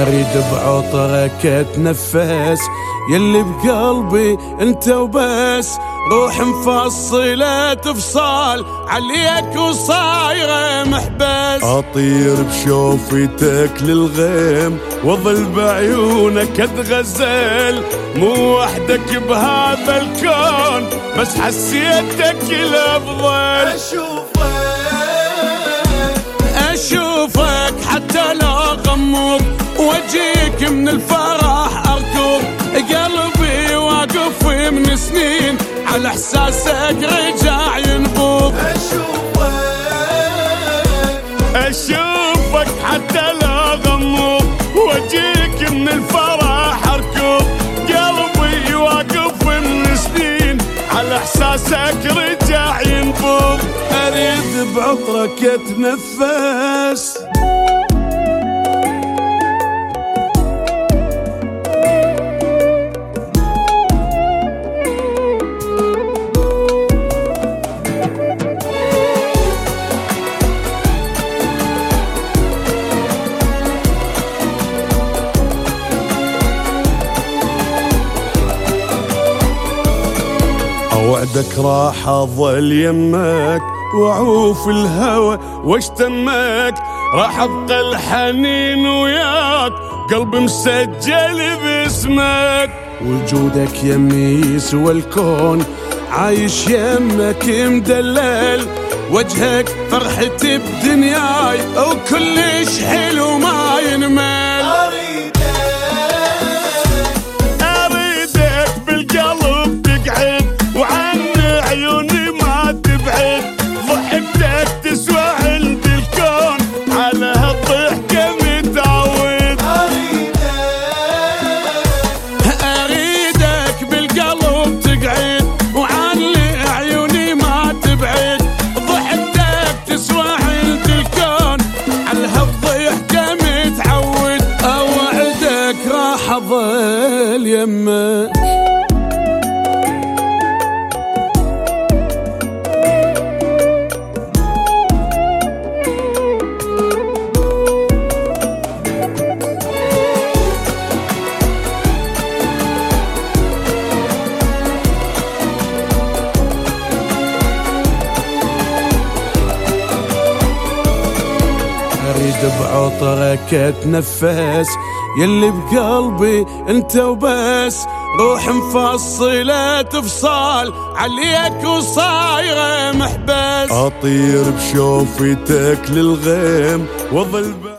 اريد بعطرك اتنفس، يلي بقلبي انت وبس. روح مفصلة تفصال عليك وصايرة محبس. اطير بشوفتك للغيم واظل بعيونك اتغزل. مو وحدك بهذا الكون بس حسيتك الافضل. اشوفك حتى لو غمض وجيك من الفرح اركض. قلبي واقف من سنين على احساسك رجع ينبض. اشوفك حتى لا غمض وجيك من الفرح اركض. قلبي واقف من سنين على احساسك رجع ينبض. اريد بعطرك اتنفس. اوعدك راح اظل يمك واعوف الهوى واشتمك. راح ابقى الحنين وياك قلبي مسجل باسمك. وجودك يمي سوى الكون عايش يمك مدلل. وجهك فرحتي بدنياي وكلش حلو ما ينمل. اريدك بالقلب تقعد وعني عيوني ما تبعد. ضحكتك تسوى عند الكون على هالضحكة متعود. اريدك بالقلب تقعد وعني عيوني ما تبعد. ضحكتك تسوى عند الكون على هالضحكة متعود. اوعدك راح اظل يمك. اريد بعطرك اتنفس، يلي بقلبي انت وبس. روح مفصلة تفصال عليك وصايرة محبس. اطير بشوفتك للغيم واظل